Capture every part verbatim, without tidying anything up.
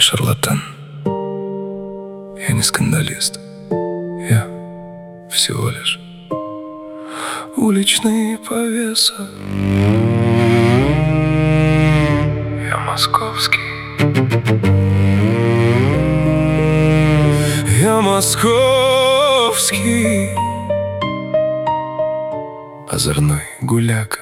шарлатан, я не скандалист, я всего лишь уличный повеса. Я московский, я московский озорной гуляка.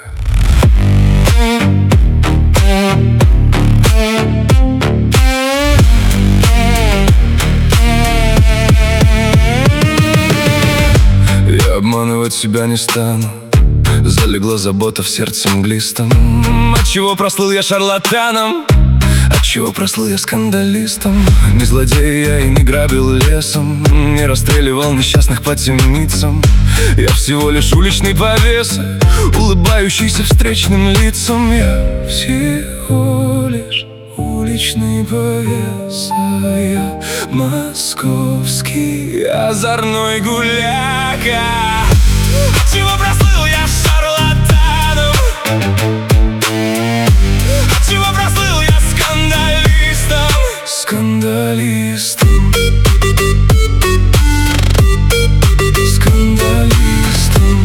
Я обманывать себя не стану, залегла забота в сердце мглистом. Отчего прослыл я шарлатаном? Отчего прослыл я скандалистом? Не злодей я и не грабил лесом, не расстреливал несчастных по темницам. Я всего лишь уличный повеса, улыбающийся встречным лицам. Я всего лишь уличный повеса, я московский озорной гуляка. Отчего прослыл я шарлатаном? Отчего прослыл я скандалистом? Скандалистом, скандалистом.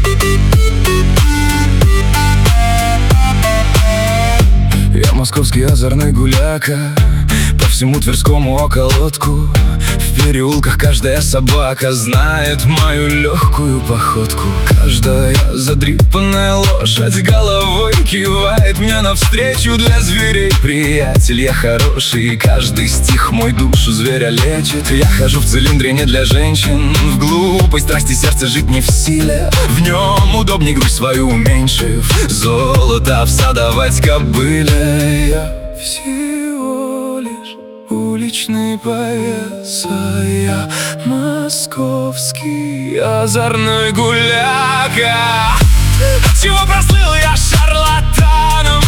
Я московский озорной гуляка, по всему Тверскому околотку. В переулках каждая собака знает мою легкую походку. Каждая задрипанная лошадь головой кивает мне навстречу. Для зверей приятель я хороший, и каждый стих мой душу зверя лечит. Я хожу в цилиндре не для женщин, в глупой страсти сердце жить не в силе. В нем удобней грудь свою уменьшив, золото всадовать кобыле. Я всего лишь уличный повеса, я московский озорной гуляка. Отчего прослыл я шарлатаном?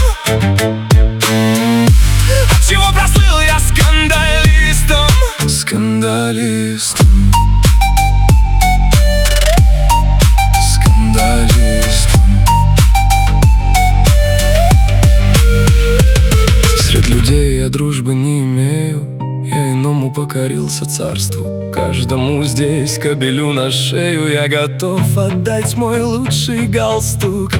Отчего прослыл я скандалистом? Скандалистом, скандалистом. Среди людей я дружбы не имею, я иному покорился царству. Каждому здесь кобелю на шею я готов отдать мой лучший галстук.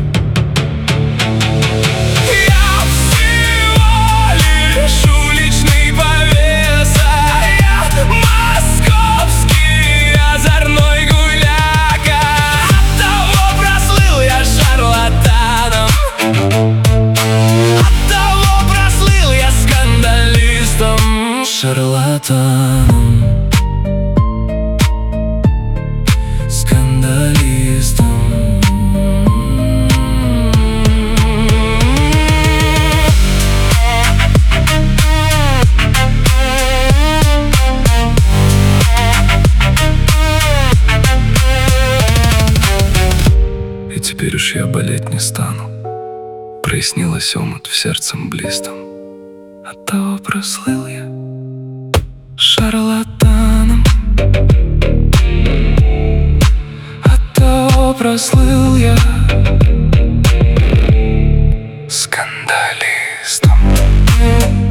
Я всего лишь уличный повеса, я московский озорной гуляка. Оттого прослыл я шарлатаном, оттого прослыл я скандалистом. Шарлатаном, скандалистом. И теперь уж я болеть не стану, прояснилось омут в сердце мглистом. Оттого прослыл я шарлатаном, оттого прослыл я скандалистом.